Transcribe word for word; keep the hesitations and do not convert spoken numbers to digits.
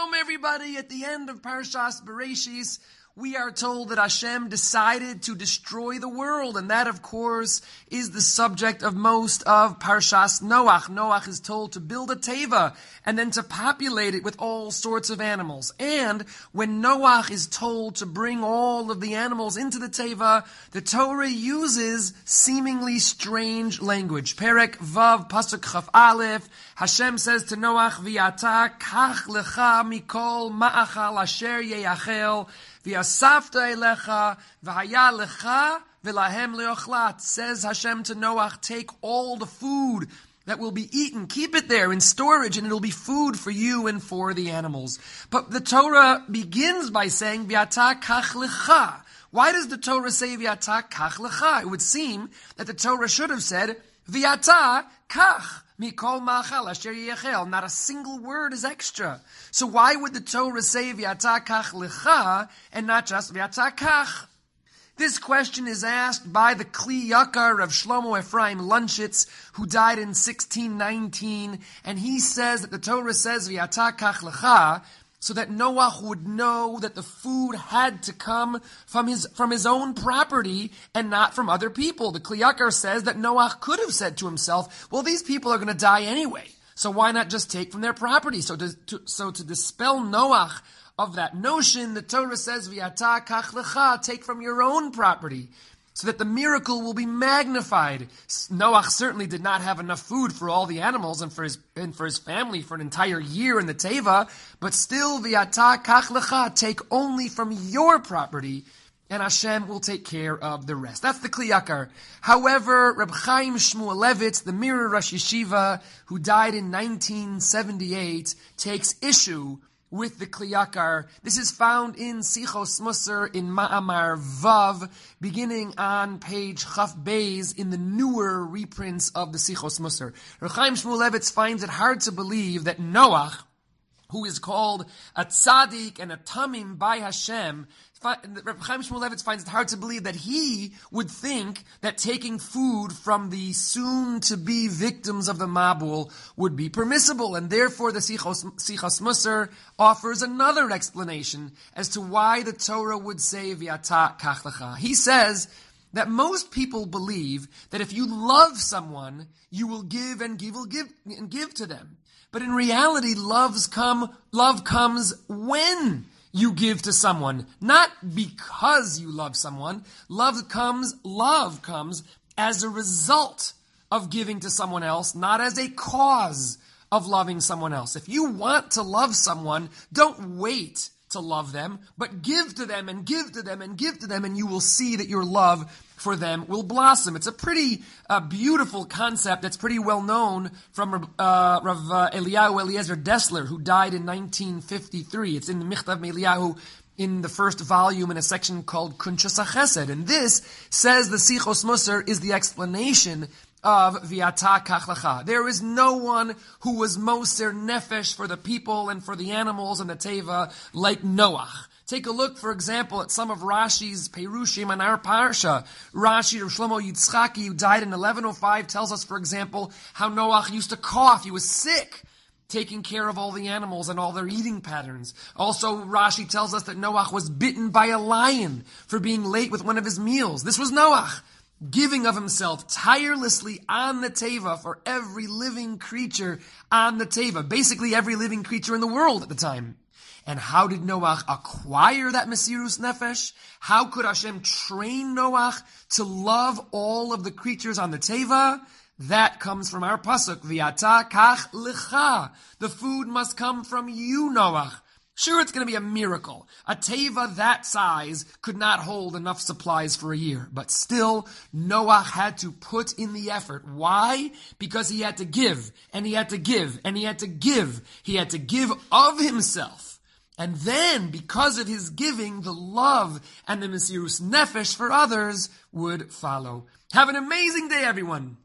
Shalom, everybody. At the end of Parashas Bereshis, we are told that Hashem decided to destroy the world, and that, of course, is the subject of most of Parashas Noach. Noach is told to build a teva and then to populate it with all sorts of animals. And when Noach is told to bring all of the animals into the teva, the Torah uses seemingly strange language. Perek Vav Pasuk Chaf Aleph, Hashem says to Noach, V'yata kach lecha mikol ma'achal asher yeyachel, V'yasafta elecha, v'haya lecha, v'lahem leochlat. Says Hashem to Noach, take all the food that will be eaten, keep it there in storage, and it'll be food for you and for the animals. But the Torah begins by saying, V'yata kach lecha. Why does the Torah say, V'yata kach lecha? It would seem that the Torah should have said, V'yata kach. Mikol ma'achal asher yechel. Not a single word is extra. So why would the Torah say v'yata kach lecha and not just v'yata kach? This question is asked by the Kli Yakar of Shlomo Ephraim Lunchitz, who died in sixteen nineteen, and he says that the Torah says v'yata kach lecha so that Noach would know that the food had to come from his from his own property and not from other people. The Kli Yakar says that Noach could have said to himself, well, these people are going to die anyway, so why not just take from their property? So to, to, so to dispel Noach of that notion, the Torah says, V'yata kach lecha, take from your own property, so that the miracle will be magnified. Noach certainly did not have enough food for all the animals and for his and for his family for an entire year in the teva, but still, v'yata kach lecha, take only from your property, and Hashem will take care of the rest. That's the Kli Yakar. However, Reb Chaim Shmuelevitz, the Mirror Rosh Yeshiva, who died in nineteen seventy-eight, takes issue with the Kli Yakar. This is found in Sichos Musar in Ma'amar Vav, beginning on page Chaf Beis in the newer reprints of the Sichos Musar. Reb Chaim Shmuelevitz finds it hard to believe that Noach, who is called a tzaddik and a tamim by Hashem, Reb Chaim Shmuelevitz finds it hard to believe that he would think that taking food from the soon-to-be victims of the Mabul would be permissible, and therefore the Sichos, Sichos Musar offers another explanation as to why the Torah would say v'yata kach lecha. He says that most people believe that if you love someone, you will give and give, will give and give to them. But in reality, loves come, love comes when you give to someone, not because you love someone. Love comes, love comes as a result of giving to someone else, not as a cause of loving someone else. If you want to love someone, don't wait to love them, but give to them and give to them and give to them, and you will see that your love for them will blossom. It's a pretty uh, beautiful concept that's pretty well known from uh, Rav uh, Eliyahu Eliezer Dessler, who died in nineteen fifty-three. It's in the Michtav Eliyahu in the first volume in a section called Kunchas HaChesed. And this, says the Sichos Musar, is the explanation of v'yata kach lecha. There is no one who was moser nefesh for the people and for the animals and the teva like Noach. Take a look, for example, at some of Rashi's Perushim on our parsha. Rashi, Rav Shlomo Yitzchaki, who died in eleven oh five, tells us, for example, how Noach used to cough. He was sick, taking care of all the animals and all their eating patterns. Also, Rashi tells us that Noach was bitten by a lion for being late with one of his meals. This was Noach, giving of himself tirelessly on the teva for every living creature on the teva. Basically every living creature in the world at the time. And how did Noach acquire that Mesirus Nefesh? How could Hashem train Noach to love all of the creatures on the teva? That comes from our pasuk, V'yata kach lecha. The food must come from you, Noach. Sure, it's going to be a miracle. A teva that size could not hold enough supplies for a year. But still, Noach had to put in the effort. Why? Because he had to give, and he had to give, and he had to give. He had to give of himself. And then, because of his giving, the love and the Mesirus Nefesh for others would follow. Have an amazing day, everyone.